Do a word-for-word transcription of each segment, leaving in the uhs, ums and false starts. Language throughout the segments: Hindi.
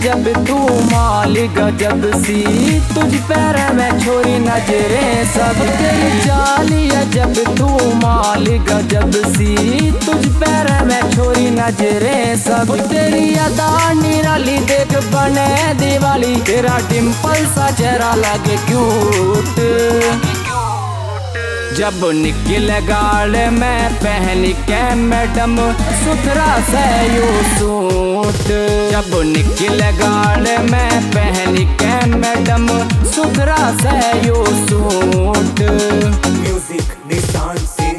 जब तू माल गजब सी, तुझ पैर में छोरी नजरें सब तेरी चाली है। जब तू माल गजब सी, तुझ पैर में छोरी नजरें सब तेरी अदा निराली देख बने दिवाली। तेरा डिम्पल सा चेहरा लगे क्यूट, जब निकल गाल में पहन के मैडम सुथरा से यू सूट। जब निकल गाल में पहन के मैडम सुथरा से यू सूट। म्यूजिक निशान सिंह।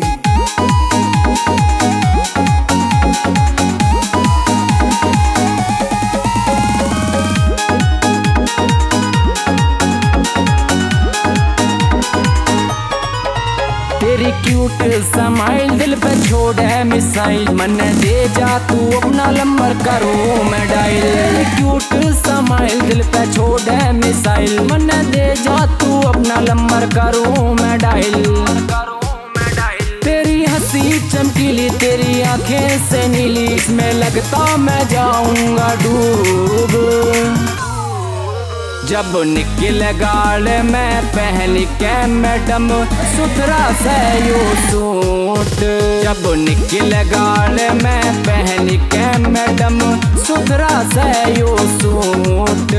तेरी क्यूट स्माइल दिल पे छोड़े मिसाइल, मन दे जा तू अपना नंबर करूँ मैं डायल। तेरी क्यूट स्माइल दिल पे छोड़े मिसाइल, मन दे जा तू अपना नंबर करूँ मैं डायल। तेरी हंसी चमकीली, तेरी आंखें से नीली, इसमें लगता मैं जाऊंगा डूब। जब निकल गाल में पहन के मैडम सुथरा से यू सूट। जब निकल गाल में पहन के मैडम सुथरा से यू सूट।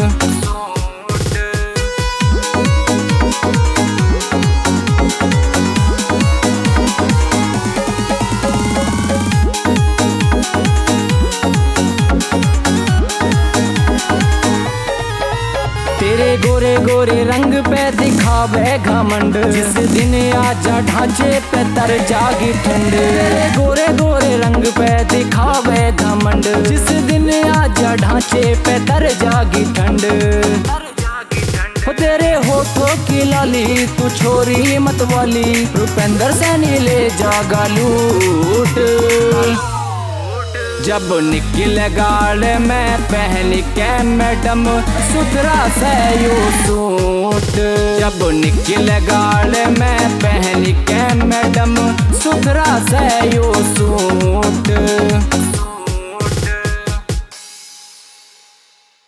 तेरे गोरे गोरे रंग पे दिखावे घमंड, जिस दिन आजा ढांचे पे तर जागी ठंड। तेरे गोरे गोरे रंग पे दिखावे घमंड, जिस दिन आजा ढांचे पे तर जागी ठंड। तेरे होठों की लाली तू छोरी मत वाली, रुपेंद्र सैनी ले जागा लूट। जब निकल गाल में पहन के मैडम सुथरा से यू सूट। जब निकल गाल में पहन के मैडम सुथरा से यू सूट।